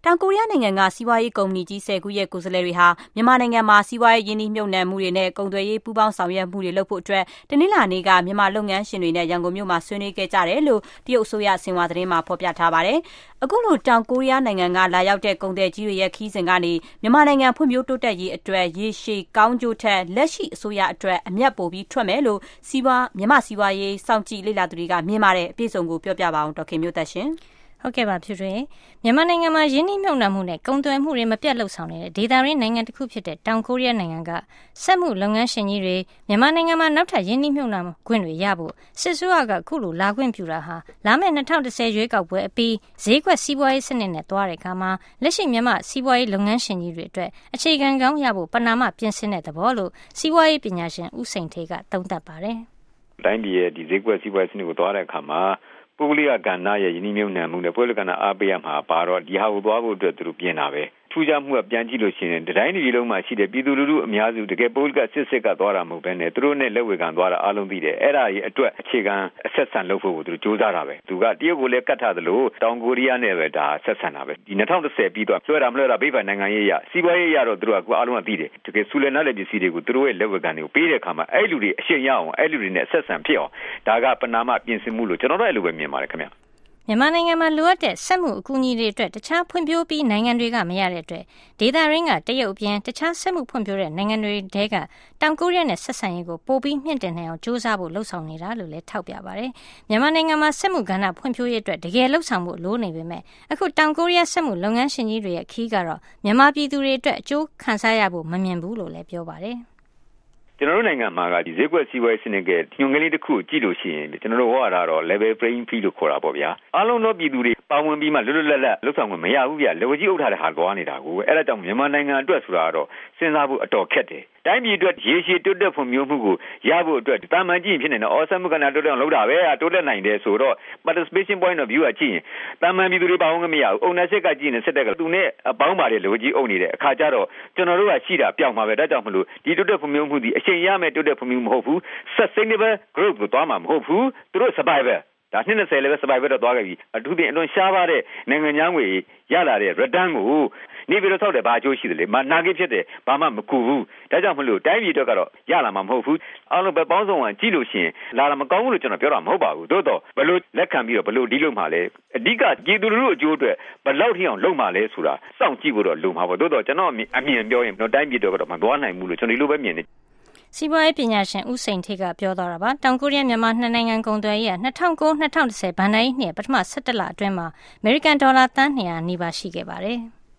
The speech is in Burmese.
တောင်ကိုရီးယားနိုင်ငံကစီးပွားရေးကုမ္ပဏီကြီး10ခုရဲ့ကိုယ်စားလှယ်တွေဟာမြန်မာနိုင်ငံမှာစီးပွားရေးရင်းနှီးမြှုပ်နှံမှုတွေနဲ့ကုန်သွယ်ရေးပူးပေါင်းဆောင်ရွက်မှုတွေလုပ်ဖို့အတွက်တနင်္လာနေ့ကမြန်မာလုပ်ငန်းရှင်တွေနဲ့ရန်ကုန်မြို့မှာဆွေးနွေးခဲ့ကြတယ်လို့တရုတ်အစိုးရဆင်ဟွာသတင်းမှာဖော်ပြထားပါတယ်။အခုလိုတောင်ကိုရီးယားနိုင်ငံကလာရောက်တဲ့ကုန်သည်ကြီးတွေရဲ့ခီးစဉ်ကနေမြန်မာနိုင်ငံဖွံ့ဖြိုးတိုးတက်ရေးအတွက်ရေရှည်ကောင်းကျိုးထက်လက်ရှိအစိုးရအတွက်အမြတ်ပိုပြီးထွက်မယ်လို့မြန်မာစီးပွားရေးစောင့်ကြည့်လေ့လာသူတွေကမြင်ပါတယ်။အပြည့်စုံကိုပြောပြပါအောင်ဒေါ်ခင်မျိုးသက်ရှင်။ဟုတ်ကဲ့ပါဖြူထွေမြန်မာနိုင်ငံမှာရင်းနှီးမြှုပ်နှံမှုနဲ့ကုန်သွယ်မှုတွေမပြတ်လှုပ်ဆောင်နေတဲ့ဒေသရင်းနိုင်ငံတစ်ခုဖြစ်တဲ့တောင်ကိုရီးယားနိုင်ငံကစက်မှုလုပ်ငန်းရှင်ကြီးတွေမြန်မာနိုင်ငံမှာနောက်ထပ်ရင်းနှီးမြှုပ်နှံခွင့်တွေရဖို့စစ်အစိုးရကခုလိုလာခွင့်ပြုတာဟာလာမယ့်2010ရွေးကောက်ပွဲအပြီးဈေးကွက်စီးပွားရေးစနစ်နဲ့တွားတဲ့အခါမှာလက်ရှိမြန်မာစီးပွားရေးလုပ်ငန်းရှင်ကြီးတွေအတွက်အခြေခံကောင်းရဖို့ပဏာမပြင်ဆင်တဲ့သဘောလို့စီးပွားရေးပညာရှင်ဦးစိန်ထေးကသုံးသပ်ပါတယ်။တိုင်းပြည်ရဲ့ဒီဈေးကွက်စီးပွားရေးစနစ်ကိုတွားတဲ့အခါမှာပုဂ္ဂလိကကဏ္ဍရဲ့ယင်းနှိမ့်မြုံနှံမှုနဲ့ပုဂ္ဂလိကကဏ္ဍအားပေးရမှာပါတော့ဒီဟာကိုသွားဖို့အတွက်သူတို့ပြင်တာပဲထူးခြားမှုကပြန်ကြည့်လို့ရှိရင်တိုင်းပြည်လုံးမှာရှိတဲ့ပြည်သူလူထုအများစုတကယ်ပုဂ္ဂလိကစစ်ကသွားတာမဟုတ်ဘဲနဲ့သူတို့နဲ့လက်ဝေခံသွားတာအားလုံးသိတယ်အဲ့ဒါကြီးအတွက်အခြေခံအဆက်ဆံလုပ်ဖို့ကိုသူတို့စူးစမ်းတာပဲသူကတရုတ်ကိုလည်းကတ်ထားသလိုတောင်ကိုရီးယားနဲ့ပဲဒါဆက်ဆံတာပဲဒီ2010ပြီးတော့လွှဲတာမလွှဲတာဘေးပိုင်နိုင်ငံရေးရစီးပွားရေးရတော့သူတို့ကအားလုံးကသိတယ်တကယ်ဆူလနာလက်ပစ္စည်းတွေကိုသူတို့ရဲ့လက်ဝေခံတွေကိုပေးတဲ့အခါမှာအဲ့လူတွေအရှင်းရအောင်အဲ့လူတွေနဲ့ဆက်ဆံဖြစ်အောင်ဒါကပဏာမပြင်ဆင်မှုလို့ကျွန်တော်တို့အဲ့လိုပဲမြင်ပါတယ်ခင်ဗျမြန်မာနိုင်ငံမှာလိုအပ်တဲ့စက်မှုအကူအညီတွေအတွက်တခြားဖွံ့ဖြိုးပြီးနိုင်ငံတွေကမရတဲ့အတွက်ဒေသရင်းကတရုတ်အပြင်တခြားစက်မှုဖွံ့ဖြိုးတဲ့နိုင်ငံတွေတဲကတောင်ကိုရီးယားနဲ့ဆက်ဆံရေးကိုပိုပြီးမြင့်တင်နိုင်အောင်စ조사ဖို့လှုံ့ဆော်နေတာလို့လည်းထောက်ပြပါတယ်။မြန်မာနိုင်ငံမှာစက်မှုကဏ္ဍဖွံ့ဖြိုးရေးအတွက်တကယ်လှုံ့ဆော်မှုလိုနေပေမဲ့အခုတောင်ကိုရီးယားစက်မှုလုပ်ငန်းရှင်ကြီးတွေရဲ့ခီးကတော့မြန်မာပြည်သူတွေအတွက်အကျိုးခံစားရဖို့မမြင်ဘူးလို့လည်းပြောပါတယ်။ကျွန်တော်တို့နိုင်ငံမှာကဒီဈေးကွက်စီးပွားရေးစနစ်ကညွန်ကလေးတစ်ခုကြည့်လို့ရှိရင်ကျွန်တော်တို့ဟောရတာတော့ level playing field လို့ခေါ်တာပေါ့ဗျာအားလုံးသောပြည်သူတွေပါဝင်ပြီးမှလွတ်လွတ်လပ်လပ်လှုပ်ဆောင်ခွင့်မရဘူးဗျာလက်ဝကြီးအုပ်ထားတဲ့ဟာသွားနေတာကိုအဲ့ဒါကြောင့်မြန်မာနိုင်ငံအတွက်ဆိုတာကတော့စဉ်းစားဖို့အတော်ခက်တယ်တိုင်းပြည်အတွက်ရေရှည်တိုးတက်ဖွံ့ဖြိုးမှုကိုရဖို့အတွက်တာမန်ကြည့်ရင်ဖြစ်နေတော့စက်မှုကဏ္ဍတိုးတက်အောင်လုပ်တာပဲတိုးတက်နိုင်တယ်ဆိုတော့ participation point of view ကကြည့်ရင်တာမန်ပြည်သူတွေပါဝင်ခွင့်မရဘူး ownership ကကြည့်ရင်စစ်တပ်ကသူနဲ့အပေါင်းပါတယ်လက်ဝကြီးအုပ်နေတဲ့အခါကျတော့ကျွန်တော်တို့ကရှိတာပြောင်းမှာပဲဒါကြောင့်မလို့ဒီတိုးတက်ဖွံ့ဖြိုးမှုဒီအချိန်ရမယ်တိုးတက်ဖွံ့ဖြိုးမှုမဟုတ်ဘူး sustainable growth ကိုသွားမှာမဟုတ်ဘူးသူတို့ survivalဒါ20လည်းပဲ survival တော့သွားခဲ့ပြီအထူးဖြင့်အလွန်ရှားပါတဲ့နိုင်ငံခြားငွေရလာတဲ့ return ကိုနေပြီးတော့ဆောက်တယ်ဘာအကျိုးရှိတယ်လဲနာဂစ်ဖြစ်တယ်ဘာမှမကူဘူးဒါကြောင့်မလို့တိုင်းပြည်အတွက်ကတော့ရလာမှာမဟုတ်ဘူးအားလုံးပဲပေါင်းစုံကကြည့်လို့ရှိရင်လာတာမကောင်းဘူးလို့ကျွန်တော်ပြောတာမဟုတ်ပါဘူးသို့တော့ဘယ်လိုလက်ခံပြီးတော့ဘယ်လိုဒီးလို့မှာလဲအဓိကပြည်သူလူထုအကျိုးအတွက်ဘယ်လောက်ထိအောင်လုပ်မှာလဲဆိုတာစောင့်ကြည့်ဖို့တော့လိုမှာပေါ့သို့တော့ကျွန်တော်အမြင်ပြောရင်တော့တိုင်းပြည်အတွက်ကတော့မသွားနိုင်ဘူးလို့ကျွန်တော်ဒီလိုပဲမြင်နေစီးပွားရေးပညာရှင်ဦးစိန်ထေးကပြောသွားတာပါတောင်ကိုရီးယားမြန်မာနှစ်နိုင်ငံကုန်သွယ်ရေးက2009-2010ဘဏ္ဍာရေးနှစ်ပထမ17လအတွင်းမှာအမေရိကန်ဒေါ်လာသန်း200နီးပါးရှိခဲ့ပါတယ်